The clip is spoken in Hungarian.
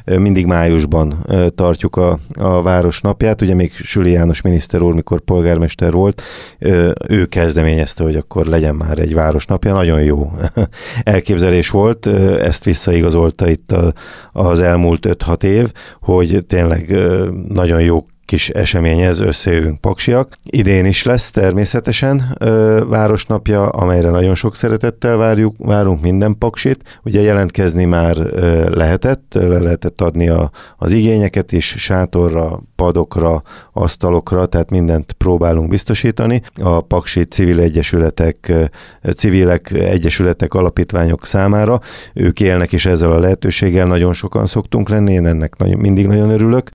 mindig májusban tartjuk a Városnapját. Ugye még Süli János miniszter úr, mikor polgármester volt, ő kezdeményezte, hogy akkor legyen már egy Városnapja. Nagyon jó elképzelés volt, ezt visszaigazolta itt az elmúlt 5-6 év, hogy tényleg nagyon jó kis esemény ez, összejövünk paksiak. Idén is lesz természetesen Városnapja, amelyre nagyon sok szeretettel várunk minden paksit. Ugye jelentkezni már lehetett adni az igényeket is, sátorra, padokra, asztalokra, tehát mindent próbálunk biztosítani. A paksi civilek, egyesületek, alapítványok számára. Ők élnek is ezzel a lehetőséggel, nagyon sokan szoktunk lenni, én ennek mindig nagyon örülök.